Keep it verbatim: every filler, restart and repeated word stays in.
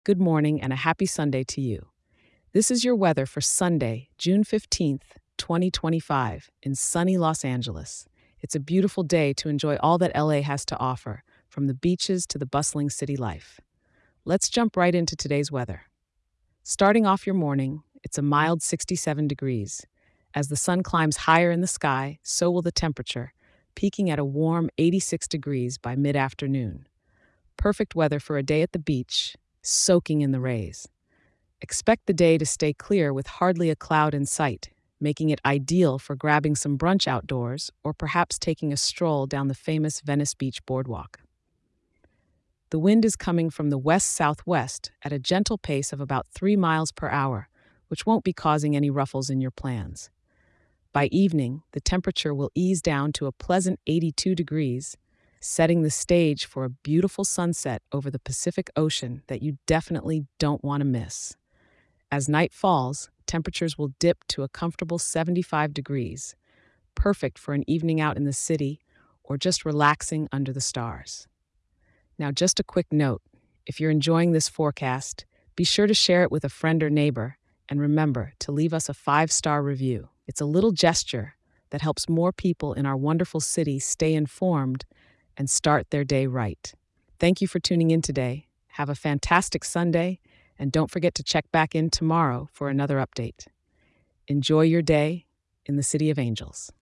good morning, and a happy Sunday to you. This is your weather for Sunday, June fifteenth, twenty twenty-five, in sunny Los Angeles. It's a beautiful day to enjoy all that L A has to offer, from the beaches to the bustling city life. Let's jump right into today's weather. Starting off your morning, it's a mild sixty-seven degrees. As the sun climbs higher in the sky, so will the temperature, peaking at a warm eighty-six degrees by mid afternoon. Perfect weather for a day at the beach, soaking in the rays. Expect the day to stay clear with hardly a cloud in sight, making it ideal for grabbing some brunch outdoors or perhaps taking a stroll down the famous Venice Beach boardwalk. The wind is coming from the west-southwest at a gentle pace of about three miles per hour, which won't be causing any ruffles in your plans. By evening, the temperature will ease down to a pleasant eighty-two degrees, setting the stage for a beautiful sunset over the Pacific Ocean that you definitely don't want to miss. As night falls, temperatures will dip to a comfortable seventy-five degrees, perfect for an evening out in the city or just relaxing under the stars. Now, just a quick note, if you're enjoying this forecast, be sure to share it with a friend or neighbor, and remember to leave us a five-star review. It's a little gesture that helps more people in our wonderful city stay informed and start their day right. Thank you for tuning in today. Have a fantastic Sunday, and don't forget to check back in tomorrow for another update. Enjoy your day in the City of Angels.